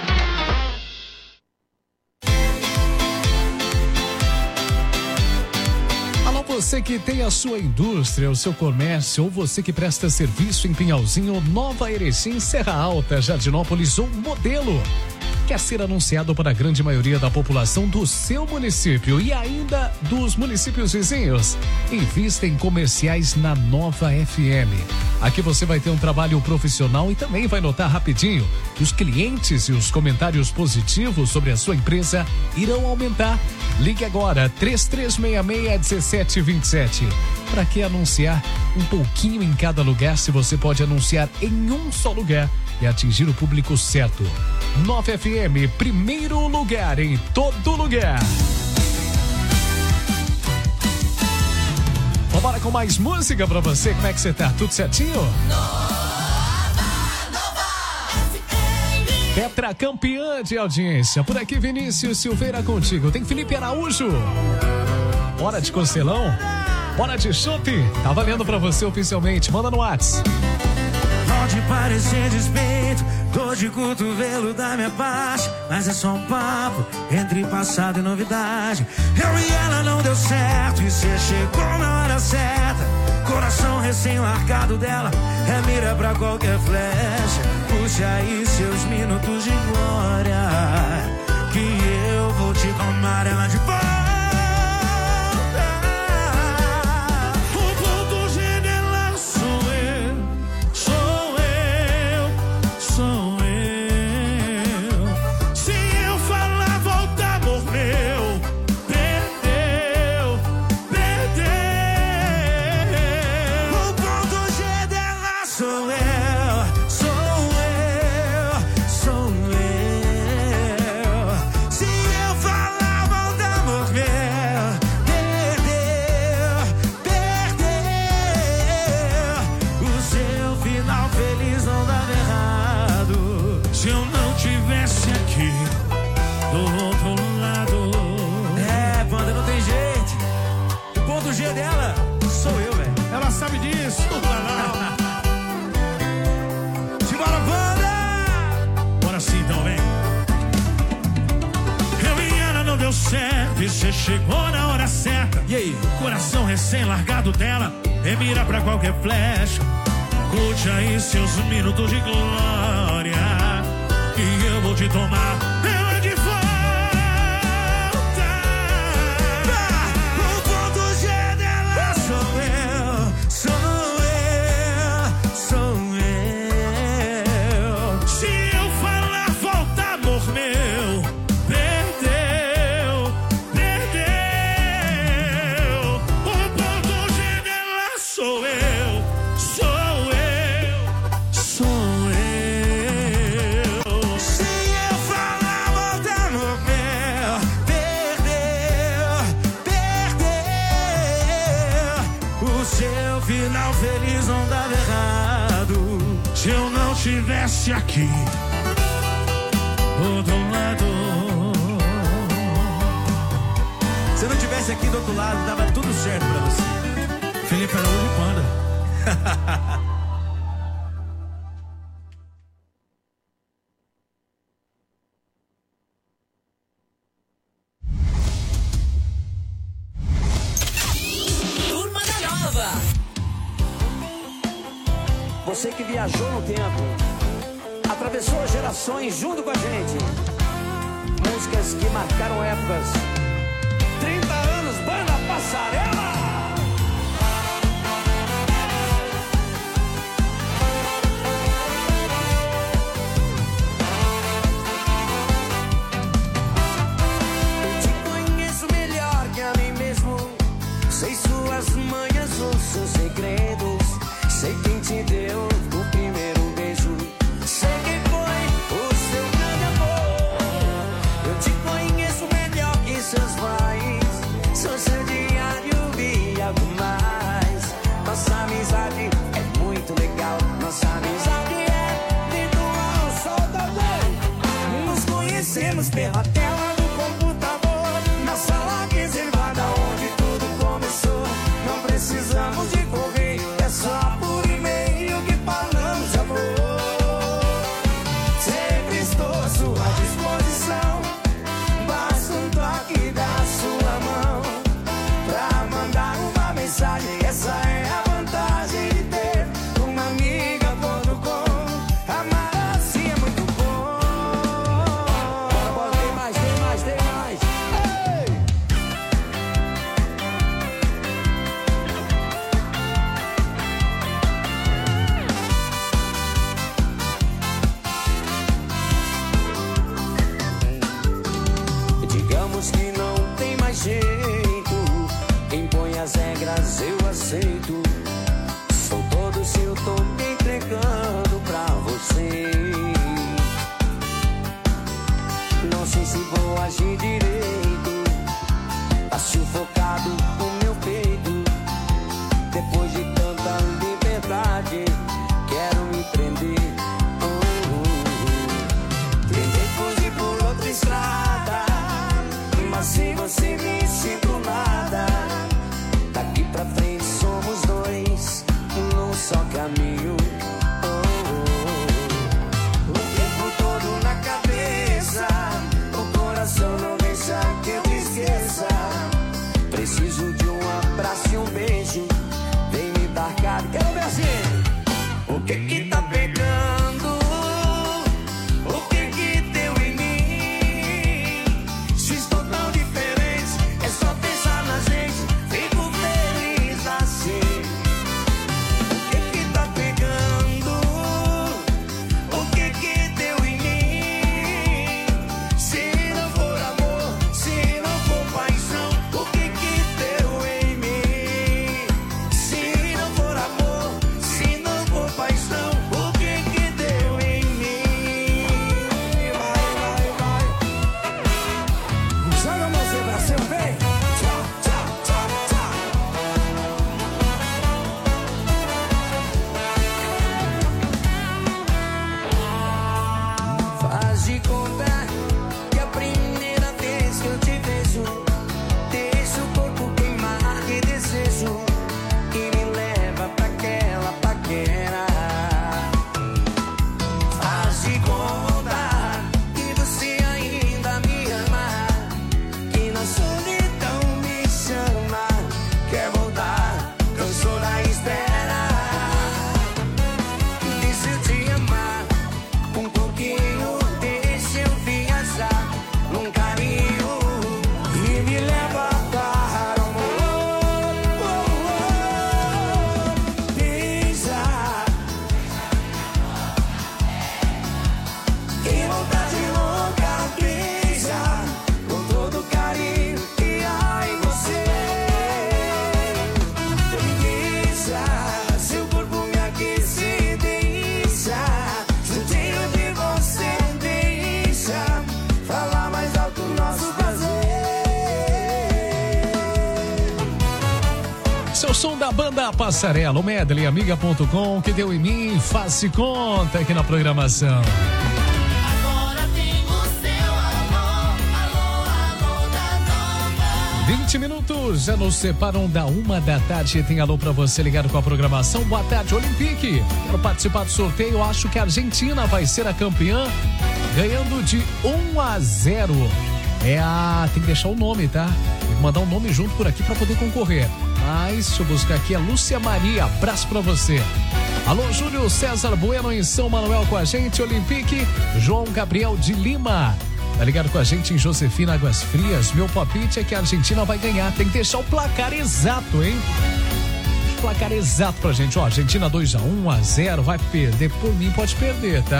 Speaker 15: Você que tem a sua indústria, o seu comércio, ou você que presta serviço em Pinhalzinho, Nova Erechim, Serra Alta, Jardinópolis ou Modelo. Quer ser anunciado para a grande maioria da população do seu município e ainda dos municípios vizinhos? Invista em comerciais na Nova FM. Aqui você vai ter um trabalho profissional e também vai notar rapidinho que os clientes e os comentários positivos sobre a sua empresa irão aumentar. Ligue agora, 3366-1727. Para que anunciar um pouquinho em cada lugar se você pode anunciar em um só lugar e atingir o público certo? 9FM, primeiro lugar em todo lugar. Vambora com mais música pra você. Como é que você tá? Tudo certinho? Tetra campeã de audiência. Por aqui, Vinícius Silveira contigo. Tem Felipe Araújo. Hora de Costelão. Hora de chope. Tá valendo pra você oficialmente. Manda no WhatsApp.
Speaker 19: Pode parecer despeito, dor de cotovelo da minha parte, mas é só um papo entre passado e novidade. Eu e ela não deu certo e cê chegou na hora certa. Coração recém-largado dela é mira pra qualquer flecha. Puxe aí seus minutos de glória, que eu vou te tomar ela de volta. E cê chegou na hora certa. E aí? Coração recém-largado dela é mira pra qualquer flecha. Curte aí seus minutos de glória, que eu vou te tomar ela de volta. O ponto G dela sou eu, sou eu, sou eu. Se eu falar volta, amor meu, estivesse aqui do outro lado.
Speaker 22: Se eu não estivesse aqui do outro lado, dava tudo certo pra você.
Speaker 19: Felipe Araújo e Panda.
Speaker 22: Você que viajou no tempo, atravessou gerações junto com a gente. Músicas que marcaram épocas. 30 anos, Banda Passarela. mensagem. Essa é a vantagem de ter uma amiga.com. Amar assim é muito bom. Bora, tem mais. Ei! Digamos que não tem mais jeito, impõe as regras, eu aceito. Sou todo seu, tô me entregando pra você. Não sei se vou agir direito, tá sufocado o meu peito. Depois de tanta liberdade, quero me prender. Tentei fugir por outra estrada, mas se você me sinto nada. Daqui pra frente somos dois, num só caminho. O tempo todo na cabeça, o coração não deixa que eu te esqueça. Preciso de um abraço e um beijo, vem me dar cara. Quero ver assim. O que tá pegando? O que deu em mim? Se estou tão diferente, é só pensar na gente. Fico feliz assim. O que tá pegando? O que deu em mim? Se não for amor, se não for paixão, o que deu em mim? Se não for amor, se não for paixão, o que deu em mim? Vai. Joga a mãozinha pra cima, vem. Tchau, tchau, tchau, tchau. Faz de conta que a primeira vez que eu te vejo, deixa o corpo queimar de desejo e me leva pra aquela paquera. Faz de conta que você ainda me ama, que na solidão me chama, quer voltar, cansou da espera. Deixa eu te amar um pouquinho, deixa eu viajar num carinho e me leva para o amor. Beija, que vontade louca, beija com todo carinho e ai você. Beija, seu corpo me aquece, deixa juntinho de você, deixa falar mais alto nosso prazer.
Speaker 15: Seu som da banda Passarela, o medley amiga.com, que deu em mim, faz-se conta aqui na programação.
Speaker 9: Agora tem o seu alô da Nova.
Speaker 15: 20 minutos, já nos separam da 1h. Tem alô pra você ligado com a programação. Boa tarde, Olympique. Quero participar do sorteio. Acho que a Argentina vai ser a campeã, ganhando de 1-0. Tem que deixar o nome, tá? Tem que mandar um nome junto por aqui pra poder concorrer. Mas, deixa eu buscar aqui a Lúcia Maria. Abraço pra você. Alô, Júlio César Bueno em São Manuel com a gente. Olympique, João Gabriel de Lima. Tá ligado com a gente em Josefina Águas Frias. Meu palpite é que a Argentina vai ganhar. Tem que deixar o placar exato, hein? O placar exato pra gente. Ó, Argentina 2-1, 1-0. Vai perder. Por mim, pode perder, tá?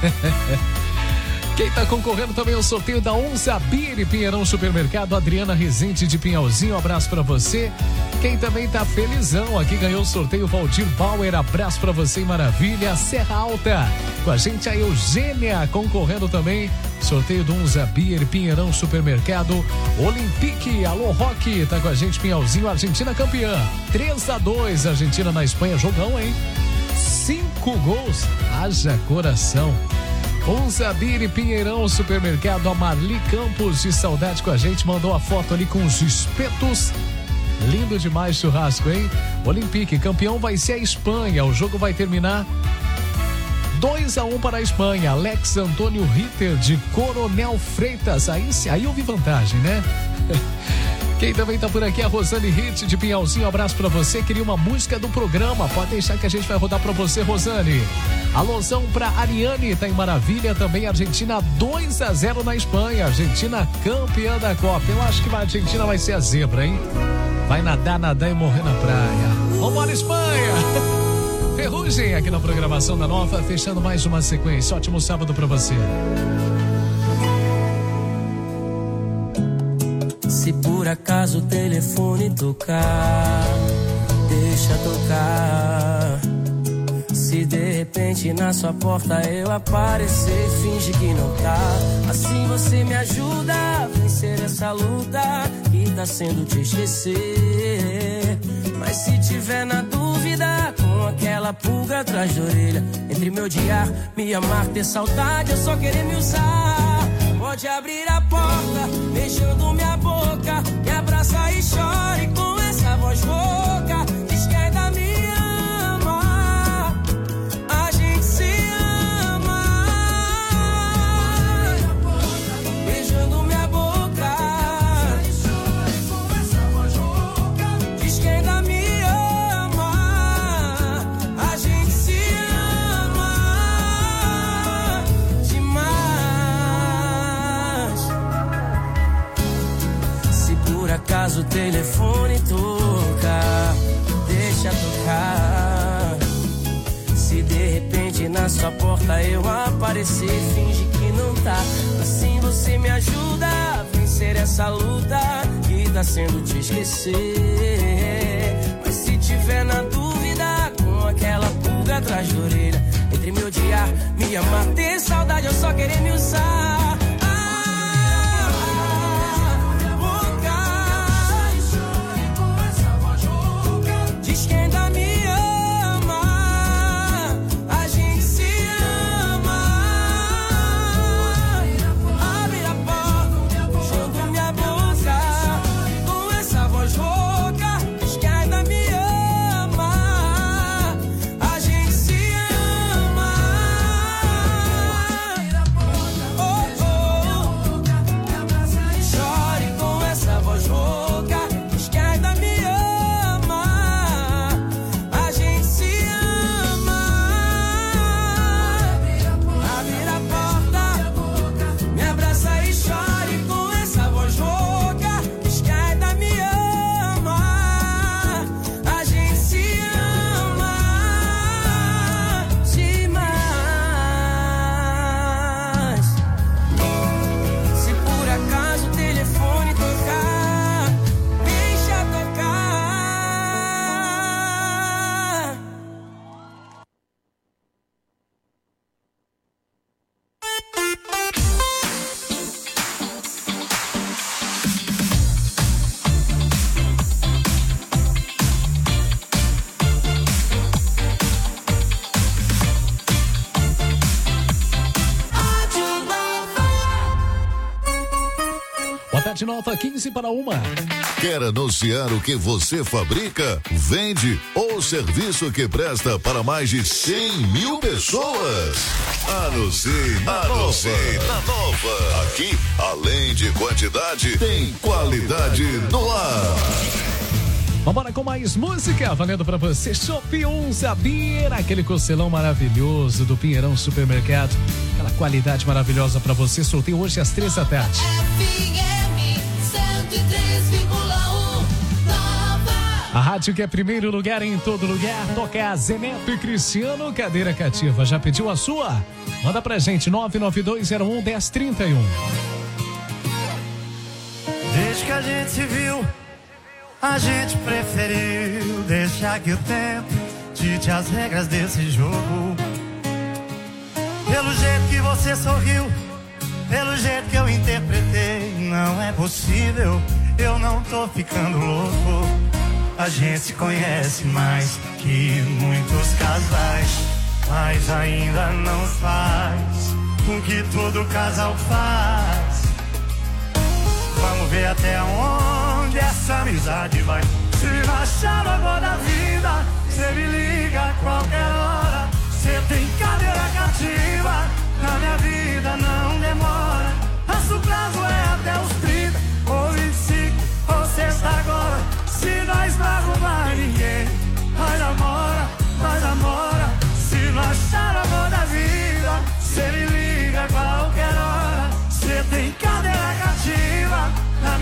Speaker 15: Quem tá concorrendo também ao sorteio da Onza Beer e Pinheirão Supermercado, Adriana Rezende de Pinhalzinho, abraço pra você. Quem também tá felizão aqui, ganhou o sorteio, Valdir Bauer, abraço pra você em Maravilha. Serra Alta, com a gente a Eugênia, concorrendo também, sorteio do Onza Beer, Pinheirão Supermercado, Olympique, alô Rock, tá com a gente Pinhalzinho, Argentina campeã, 3-2, Argentina na Espanha, jogão, hein? 5 gols, haja coração. Onza Beer e Pinheirão Supermercado, a Marli Campos de Saudade com a gente, mandou a foto ali com os espetos. Lindo demais churrasco, hein? Olympique, campeão vai ser a Espanha. O jogo vai terminar 2-1 para a Espanha. Alex Antônio Ritter de Coronel Freitas. Aí eu vi vantagem, né? Quem também tá por aqui é a Rosane Hit de Pinhalzinho. Um abraço pra você. Queria uma música do programa. Pode deixar que a gente vai rodar pra você, Rosane. Alôzão pra Ariane, tá em Maravilha. Também Argentina 2-0 na Espanha. Argentina campeã da Copa. Eu acho que a Argentina vai ser a zebra, hein? Vai nadar e morrer na praia. Vambora, Espanha! Ferrugem aqui na programação da Nova, fechando mais uma sequência. Ótimo sábado pra você.
Speaker 1: Se por acaso o telefone tocar, deixa tocar. Se de repente na sua porta eu aparecer, finge que não tá. Assim você me ajuda a vencer essa luta que tá sendo te esquecer. Mas se tiver na dúvida, com aquela pulga atrás da orelha, entre me odiar, me amar, ter saudade, eu só querer me usar. Pode abrir a porta, beijando minha boca, me abraça e chore com essa voz rouca. Diz que ainda me ama, a gente se ama. Beijando minha boca, diz que ainda me ama, a gente se ama demais. Se por acaso o telefone tocar, deixa tocar. Se de repente na sua porta eu aparecer, finge que não tá. Assim você me ajuda a vencer essa luta que tá sendo te esquecer. Mas se tiver na dúvida, com aquela pulga atrás da orelha, entre me odiar, me amar, ter saudade, eu só querer me usar. Diz que ainda me ama, a gente se ama. Abre a porta, junto minha boca, com essa voz rouca. Diz que ainda me ama, a gente se ama. Oh, oh, chore com essa voz rouca. Diz que ainda me ama.
Speaker 15: De Nova, 15:01.
Speaker 3: Quer anunciar o que você fabrica, vende ou serviço que presta para mais de 100 mil pessoas? Anuncie na Nova. Aqui, além de quantidade, tem qualidade no ar.
Speaker 15: Vambora com mais música, valendo pra você. Chopp Sabir, aquele costelão maravilhoso do Pinheirão Supermercado. Aquela qualidade maravilhosa pra você. Soltei hoje às 3 da tarde. A rádio que é primeiro lugar em todo lugar. Toca Zeneto e Cristiano, cadeira cativa. Já pediu a sua? Manda pra gente, 992011031.
Speaker 19: Desde que a gente se viu, a gente preferiu deixar que o tempo dite as regras desse jogo. Pelo jeito que você sorriu, pelo jeito que eu interpretei, não é possível, eu não tô ficando louco. A gente se conhece mais que muitos casais, mas ainda não faz o que todo casal faz. Vamos ver até onde essa amizade vai. Se achar agora da vida, cê me liga a qualquer hora. Cê tem cadeira cativa, na minha vida não demora. Nosso prazo é até os 30, ou 25, ou 60.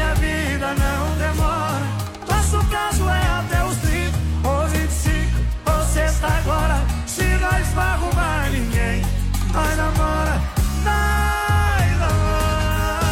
Speaker 19: minha vida não demora. Nosso prazo é até os 30 ou 25. Você está agora. Se nós não arrumar ninguém, nós namora, nós namora.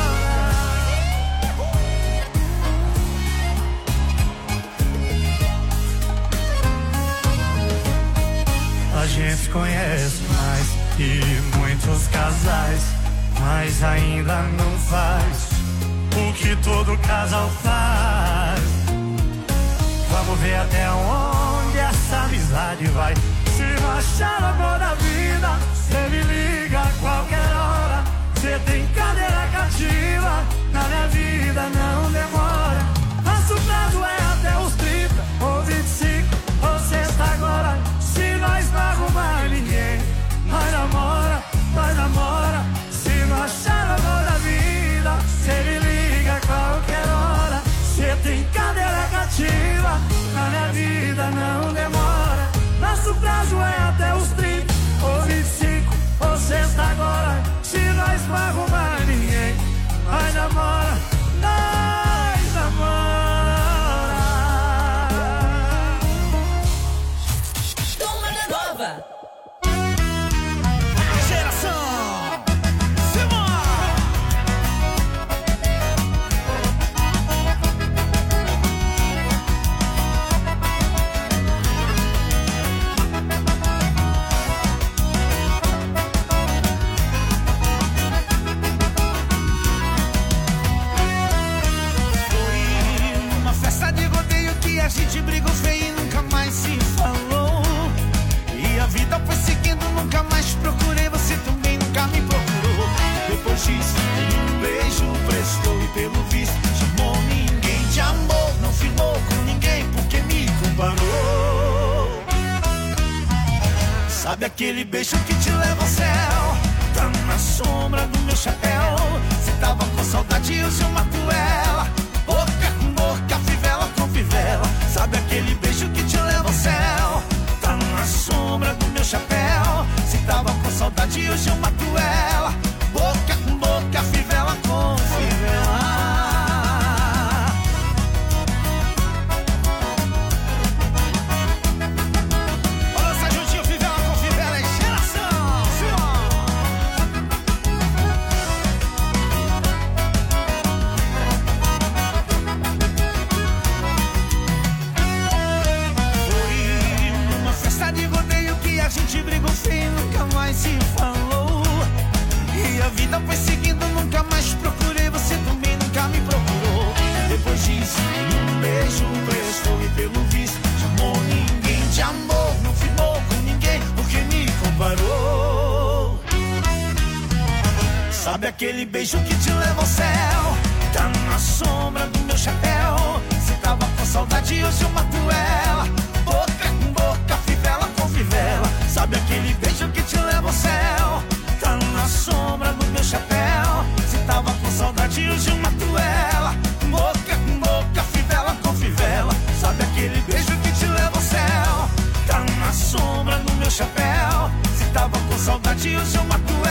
Speaker 19: A gente conhece mais que muitos casais, mas ainda não faz o que todo casal faz. Vamos ver até onde essa amizade vai. Se não achar o amor da vida, cê me liga a qualquer hora. Cê tem cadeira cativa, na minha vida não demora. Nosso prazo é até os 30 ou 25. Você está agora. Se nós não arrumar ninguém, nós namora, nós namora. Se não achar o amor da vida, cê me liga a qualquer hora. Cê tem cadeira cativa, na minha vida não demora. Nosso prazo é até os 30 ou 25. Você está agora. Se nós não arrumar ninguém, nós namora, nós namora.
Speaker 9: Toma da nova.
Speaker 19: Geração
Speaker 17: a gente brigou feio e nunca mais se falou. E a vida foi seguindo, nunca mais procurei. Você também nunca me procurou. Depois disso, um beijo prestou e pelo visto chamou. Ninguém te amou, não firmou com ninguém porque me comparou. Sabe aquele beijo que te leva ao céu? Tá na sombra do meu chapéu. Você tava com saudade e eu já mato ela. Boca com boca, fivela com fivela. Sabe aquele beijo que te leva ao céu? Tá na sombra do meu chapéu. Se tava com saudade, hoje eu mato ela. Boca com boca, fivela com fivela. Balança juntinho, fivela com fivela, é geração, de rodeio que a gente brigou feio e nunca mais se falou. E a vida foi seguindo, nunca mais procurei. Você também nunca me procurou. Depois disso, um beijo prestou e pelo visto chamou. Ninguém te amou, não firmou com ninguém porque me comparou. Sabe aquele beijo que te leva ao céu? Tá na sombra do meu chapéu. Você tava com saudade, hoje eu mato ela. Boca com boca, fivela com fivela. Sabe aquele beijo que te leva ao céu? Tá na sombra do meu chapéu. Se tava com saudade, hoje eu mato ela. Boca com boca, fivela com fivela. Sabe aquele beijo que te leva ao céu? Tá na sombra do meu chapéu. Se tava com saudade, hoje eu mato